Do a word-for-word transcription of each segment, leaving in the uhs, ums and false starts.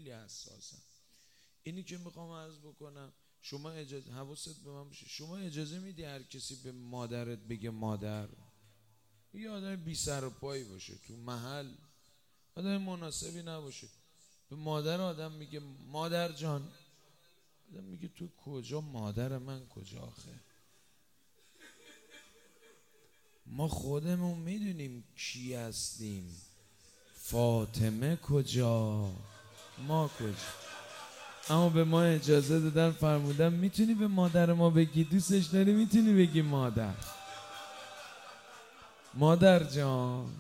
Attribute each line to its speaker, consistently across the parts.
Speaker 1: خیلی حساسم. اینی که میخوام عرض بکنم، شما اجازه، حواست به من باشه، شما اجازه میدی هر کسی به مادرت بگه مادر؟ یه آدم بی سر و پایی باشه تو محل، آدم مناسبی نباشه، به مادر آدم میگه مادر جان، آدم میگه تو کجا مادر من کجا آخه؟ ما خودمون میدونیم کی هستیم. فاطمه کجا، ما کجا؟ اما به ما اجازه دادن، فرمودن میتونی به مادر ما بگی، دوستش داری میتونی بگی مادر. مادر جان،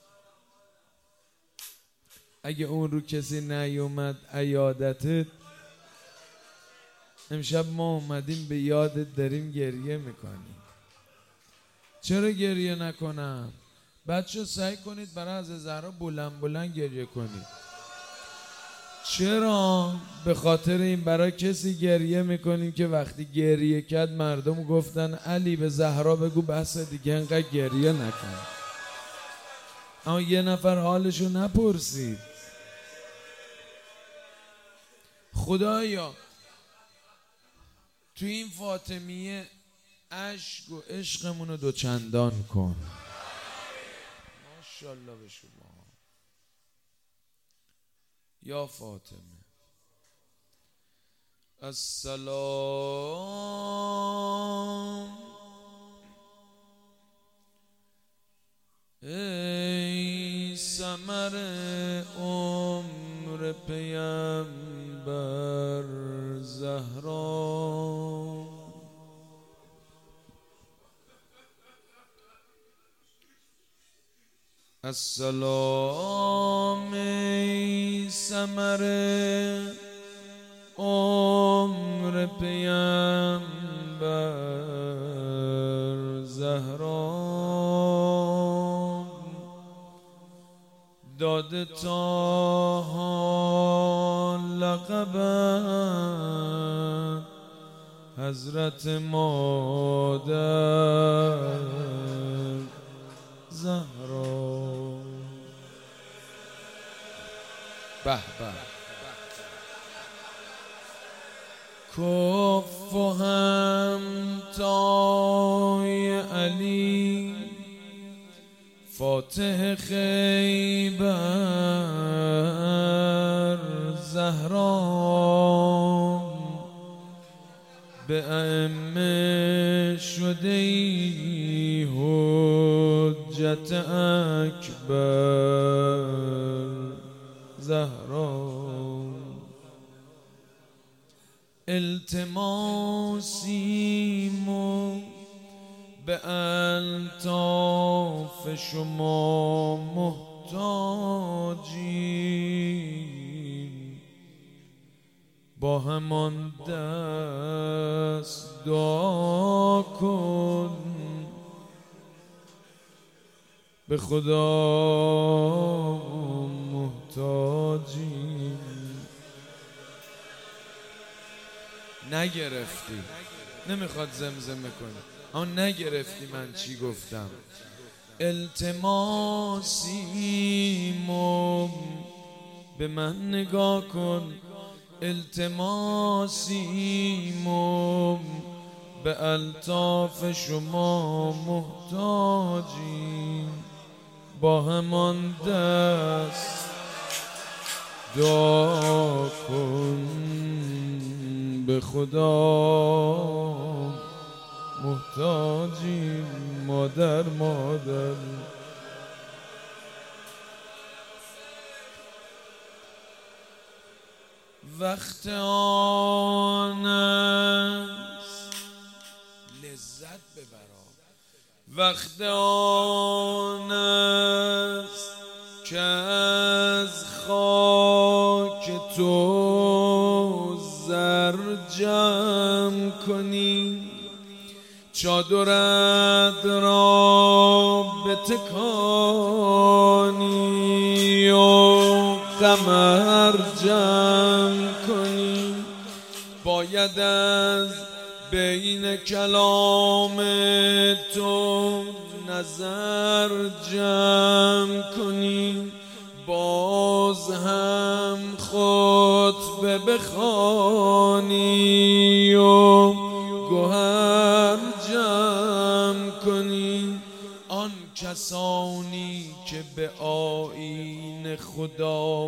Speaker 1: اگه اون رو کسی نیومد عیادتت، امشب ما اومدیم به یادت، داریم گریه میکنیم. چرا گریه نکنم؟ بچه سعی کنید برای حضرت زهرا بلند بلند گریه کنید. چرا؟ به خاطر این برای کسی گریه میکنیم که وقتی گریه کرد مردم گفتن علی به زهرا بگو بس دیگه انقدر گریه نکن. اما یه نفر حالشو نپرسید. خدایا تو این فاطمیه عشق و عشقمونو دوچندان کن. ماشاءالله به شما یا فاطمه. السلام ای ثمر عمر پیامبر زهرا، السلام ای ثمر عمر پیامبر زهرا، داده تا لقب حضرت مادر زهرا. به به کف و همتای علی، فاتح خیبر زهرا، به ائمه شده ای حجت اکبر زهرا. التماسیم به الطاف شما محتاجیم، با همان دست دعا کن، به خدا محتاجیم. نگرفتی، نمیخواد زمزمه کنی، اما نگرفتی من چی گفتم. التماسیم به من نگاه کن، التماسیم به الطاف شما محتاجیم، با همان دست دعا کن، به خدا محتاجیم. مادر مادر وقت آن است لذت ببرا، وقت آن است که از خاک تو زر جمع کنی، چادرت را بتکانی و قمر جمع کنی. باید از بین کلام تو نظر جمع کنی، باز هم خطبه بخوانی و گوهر جمع کنی. آن کسانی که به آیین خدا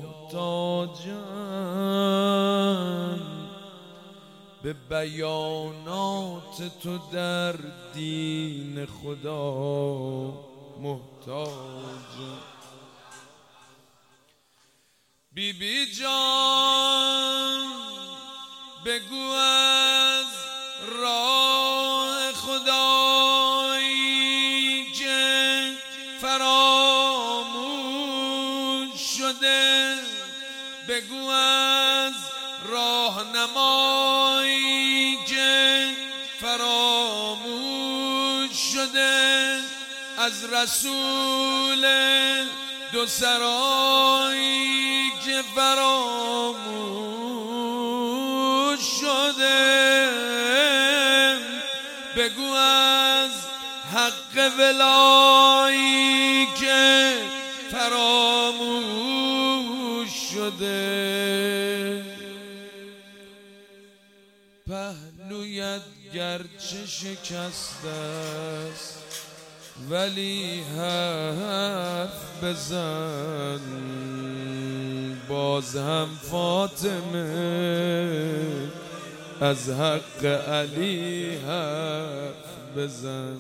Speaker 1: محتاجند، به بیانات تو در دین خدا محتاجند. بی بی جان بگو از راه خدایی که فراموش شده، بگو از راهنمایی که فراموش شده، از رسول دو سرایی که فراموش شده، بگو از حق ولایی که فراموش شده. پهلویت گرچه شکسته است ولی حرف بزن، باز هم فاطمه از حق علی حرف بزن.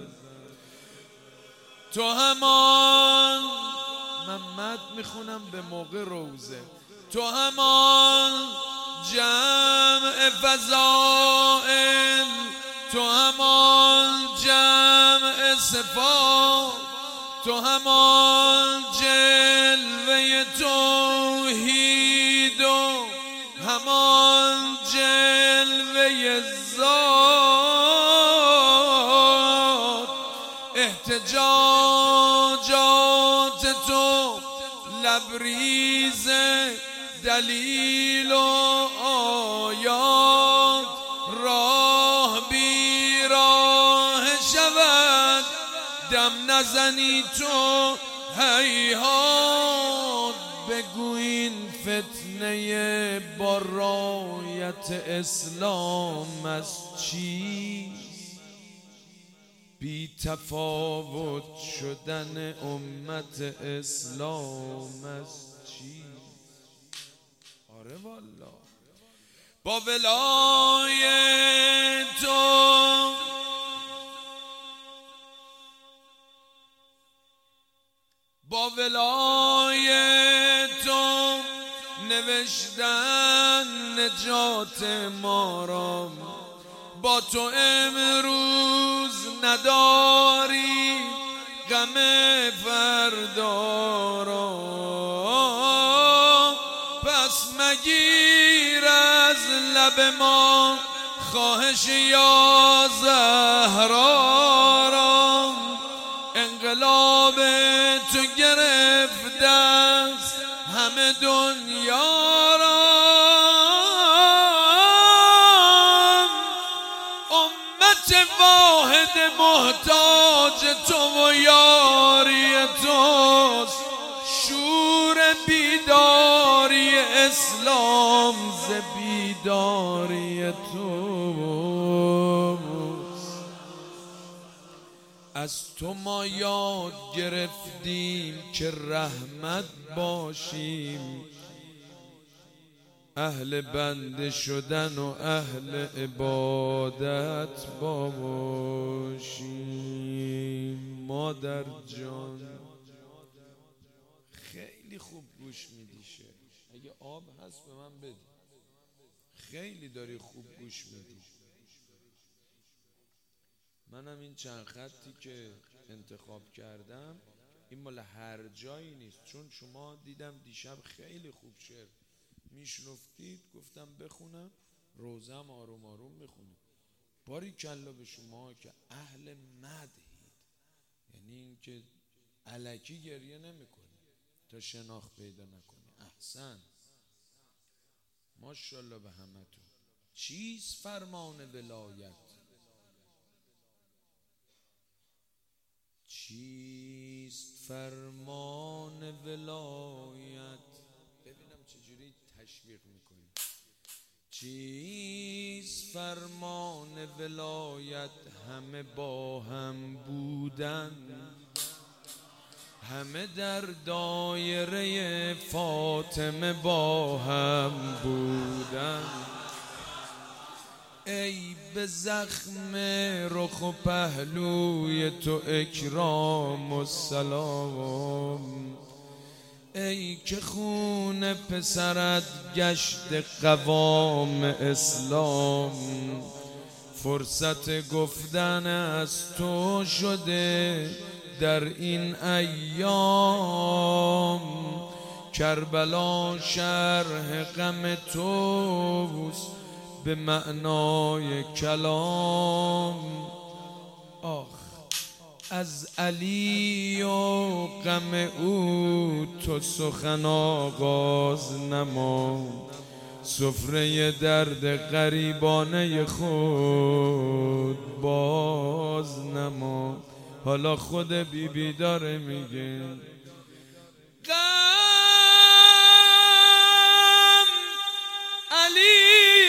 Speaker 1: تو همان، من مد میخونم به موقع روزه، تو همان جمع فضائل، تو همان جمع صفات، تو همان جلوه توحید و همان جلوه ذات. احتجاجات تو لبریز دلیل و آیات، راه بی راه شود دم نزنی تو هیهات. بگو این فتنه با رایت اسلام از چیست، بی تفاوت شدن امت اسلام از چیست؟ آره والا با ولای تو، با ولای تو نوشتن نجات ما را، با تو امروز نداری غم فردا را. پس مگیر از لب ما خواهش یا زهرا را، انقلاب تو گرفته است همه دنیا را. امت واحد محتاج تو و یاری توست، شور بیداری اسلام ز بیداری توست. از تو ما یاد گرفتیم که رحمت باشیم، اهل بنده شدن و اهل عبادت باشیم. مادر جان خیلی خوب گوش میدی شعر، اگه آب هست به من بده، خیلی داری خوب گوش میدی. منم این چند خطی که انتخاب کردم این مال هر جایی نیست، چون شما دیدم دیشب خیلی خوب شعر میشنفتید، گفتم بخونم، روزم آروم آروم میخونم. باری کلا به شما که اهل مدحید، یعنی اینکه الکی گریه نمیکنی تا شناخت پیدا نکنی. احسن، ماشاءالله به همتون. چیست فرمان ولایت؟ چیست فرمان ولایت؟ ببینم چجوری تشویق میکنی. چیست فرمان ولایت؟ همه با هم بودن، همه در دایره فاطمه با هم بودن. ای به زخم رخ و پهلوی تو اکرام و سلام، ای که خون پسرت گشت قوام اسلام. فرصت گفتن از تو شده در این ایام، کربلا شرح غم توست به معنای کلام. آخ از علی و غم او تو سخن آغاز نما، سفره درد غریبانه خود باز نما. حالا خود بی بی داره میگه غم علی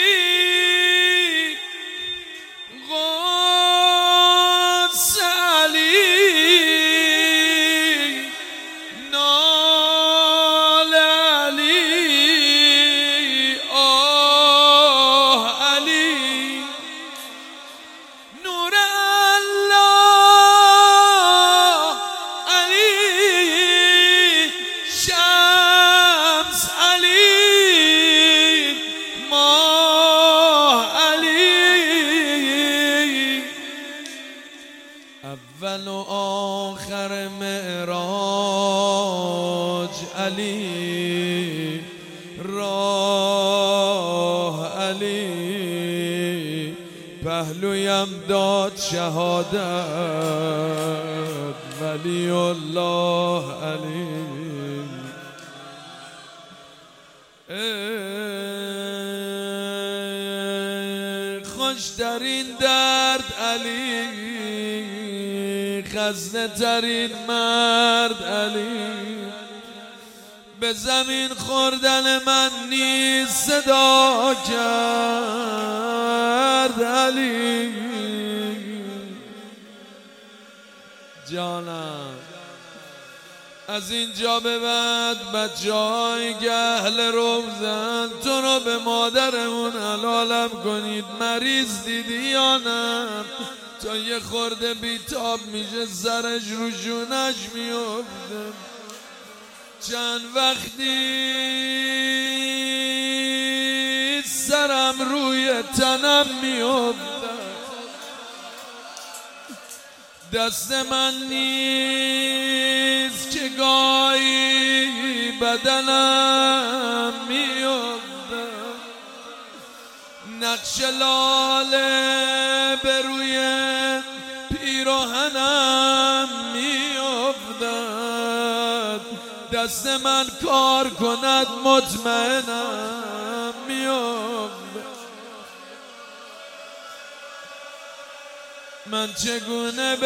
Speaker 1: غصه علی نال علی آه علی نور الله علی شمس علی ماه علی اول و آخر معراج علی راه علی پهلویم داد شهادت ولی الله علی. خوش در این درد علی، خزنه ترین مرد علی، به زمین خوردن من نیز صدا کرد علی. جانم از اینجا به بعد بچه‌های گهل روزن تو رو به مادرمون حلالم کنید. مریض دیدی یا نه؟ تا یه خورده بیتاب میشه سرش رو جونش میفته. چند وقتی سرم روی تنم میفته، دست من نیست که گاهی بدنم میفته. نقش لاله به روی پیراهنم میافتد، دست من کار کند مطمئنم میافتد. من چگونه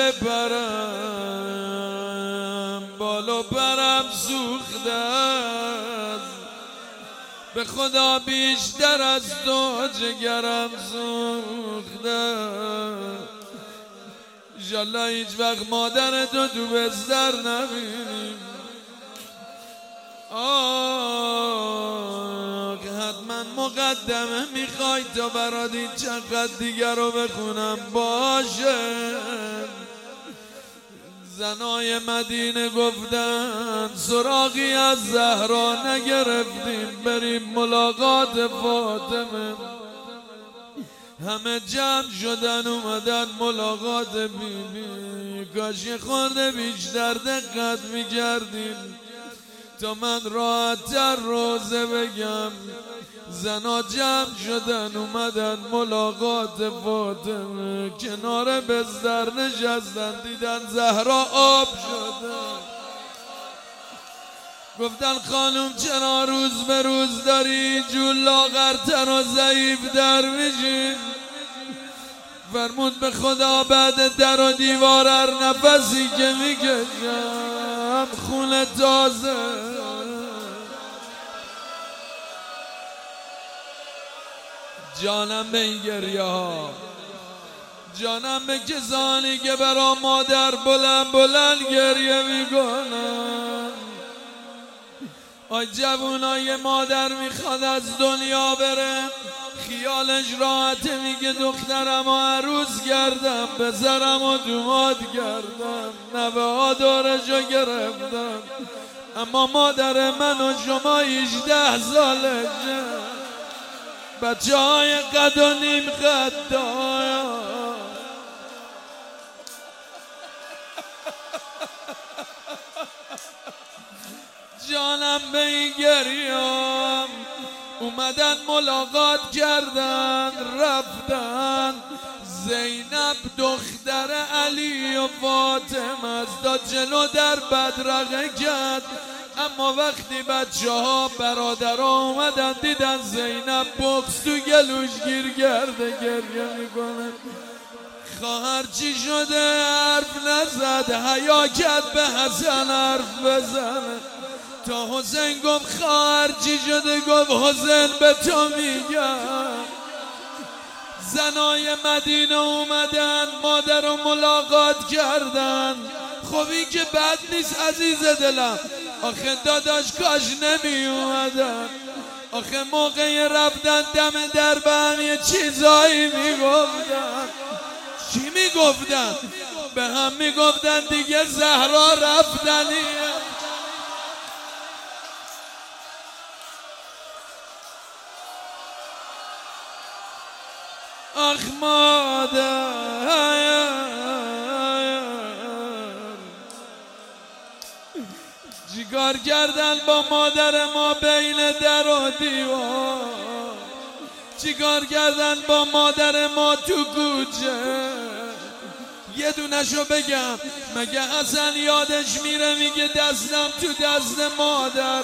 Speaker 1: بپرم بالا پرم سوخته است، به خدا بیشتر از تو جگرم سوخته. انشالله هیچ وقت مادر تو تو بستر نبینیم. آه حتما مقدمه میخوای تا برات این چند خط دیگر رو بخونم باشه. زنای مدینه گفتن سراغی از زهرا نگرفتیم بریم ملاقات فاطمه. همه جمع شدن اومدن ملاقات بی بی. کاش یه خورده بیشتر دقت میکردیم تا من راحت‌تر روزه بگم. زنا جمع شدن اومدن ملاقات فاطمه، کنار بستر نشستن دیدن زهرا آب شده. گفتن خانم چرا روز به روز داری جون لاغرتر و ضعیف در میشین؟ فرمود به خدا بعد در و دیوار هر نفسی که میکشم خون تازه، جانم به این گریه ها، جانم به کسانی که برا مادر بلند بلند گریه میکنن. آی جوونای مادر میخواد از دنیا بره، خیالش راحته، میگه دخترم و عروس گردم، پسرم و دوماد گردم، نوه ها دورشو گرفتم، اما مادر من و شما هجده سالشه، بچه های قد و نیم قد. جانم به این گریم، اومدن ملاقات کردن، رفتن. زینب دختر علی و فاطمه است، تا جلو در بدرقه کرد، اما وقتی بچه ها برادر اومدن دیدن زینب بغض تو گلوش گیر کرده، گریه میکنه. خواهر چی شده؟ حرف نزد، حیا کرد به حسن حرف بزنه. تا حسین گفت خواهر چی شده؟ گفت حسین به تو میگم. زنای مدینه اومدن مادر رو ملاقات کردن. خب این که بد نیست عزیز دلم، آخه داداش کاش نمی اومدن، آخه موقع رفتن دم در به هم یه چیزایی میگفتن. چی میگفتن؟ به هم میگفتن دیگه زهرا رفتنیه. آخ مادر چیکار کردن با مادر ما بین در و دیوار؟ چیکار کردن با مادر ما تو کوچه؟ یه دونشو بگم، مگه حسن یادش میره میگه دستم تو دست مادر؟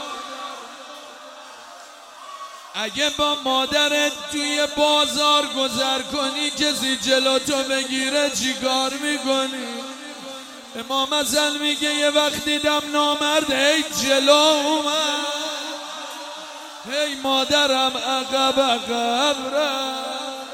Speaker 1: اگه با مادرت توی بازار گذر کنی کسی جلو تو بگیره چی کار میکنی؟ امام حسن میگه یه وقت دیدم نامرد هی جلو اومد، هی مادرم عقب عقب رفت.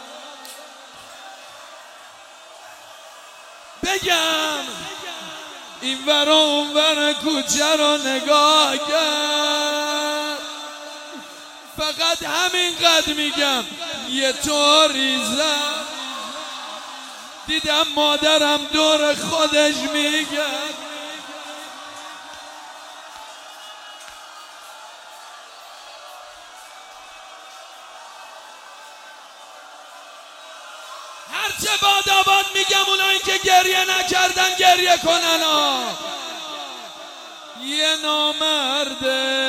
Speaker 1: بگم این ورا اون ور کوچه رو نگاه کرد، فقط همینقدر میگم یه طوری زد، دیدم مادرم دور خودش میگه. هرچه باد آباد میگم اونایی که گریه نکردن گریه کنن. ها یه نامرده،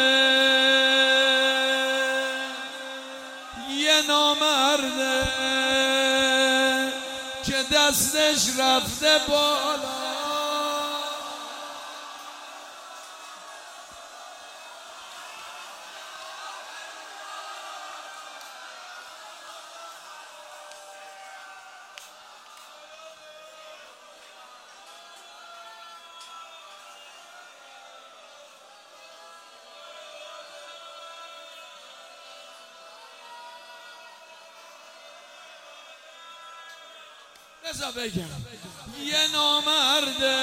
Speaker 1: یه نامرده که دستش رفته بالا. بذار بگم یه نامرده،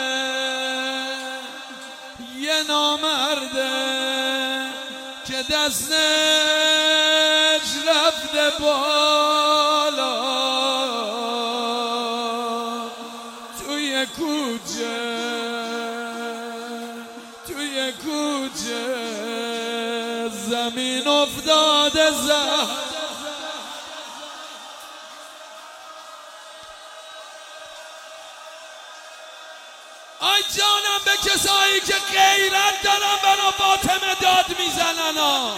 Speaker 1: یه نامرده که دستش رفته بالا، توی کوچه توی کوچه زمین افتاده زهر. آی جانم به کسایی که غیرت دارن برا فاطمه داد میزنن ها.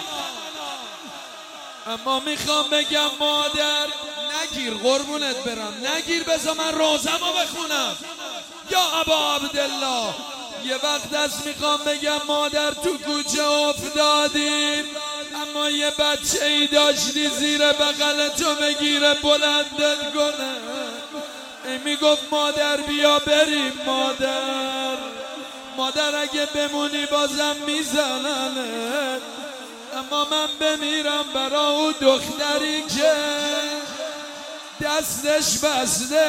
Speaker 1: اما میخوام بگم مادر نگیر، قربونت برم نگیر، بذار من روزمو بخونم. یا ابا عبدالله یه وقت دست میخوام بگم مادر تو کوچه افتادیم، اما یه بچه ای داشتی زیر بغل تو بگیره بلندت کنه، ای میگفت مادر بیا بریم مادر، مادر اگه بمونی بازم میزننه، اما من بمیرم برا او دختری که دستش بسته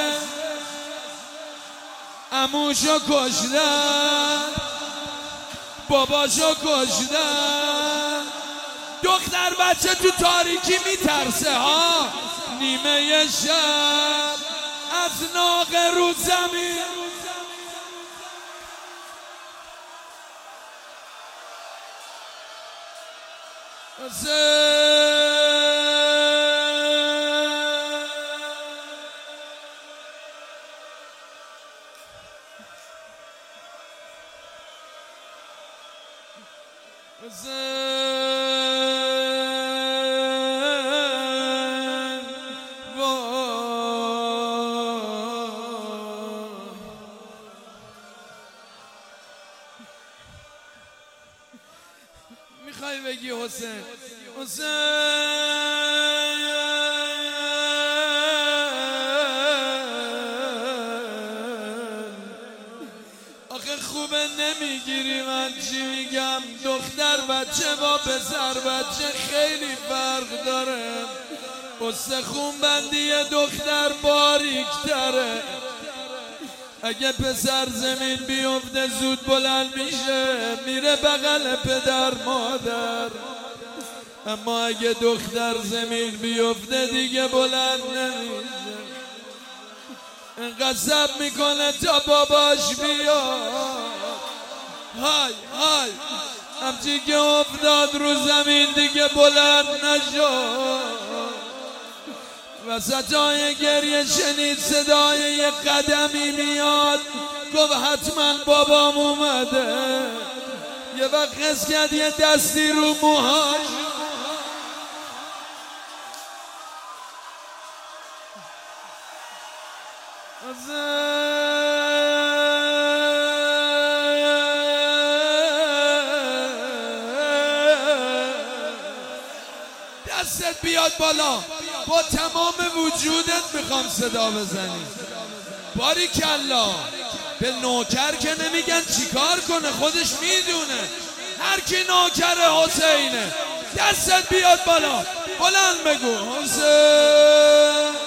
Speaker 1: عموشو کشتن باباشو کشتن. دختر بچه تو تاریکی میترسه ها، نیمه شب از ناقه رو زمین میخوای بگی حسین حسین آخه خوبه نمیگیری من چی میگم، دختر بچه با پسر بچه خیلی فرق داره، استخون بندی دختر باریک تره، اگه پسر زمین بیفته زود بلند میشه میره بغل پدر مادر، اما اگه دختر زمین بیفته دیگه بلند نمیشه، قصب میکنه تا باباش بیاد. های های همچی که افتاد رو زمین دیگه بلند نشد، وسطای گریه شنید صدای یه قدمی میاد، گفت حتما بابام اومده، یه وقت حس کرد یه دستی رو موهاش دستت بیاد بالا، با تمام وجودت میخوام صدا بزنی. باریکلا. به نوکر که نمیگن چیکار کنه، خودش میدونه هر کی نوکر حسینه. دستت بیاد بالا، بلند بگو حسین.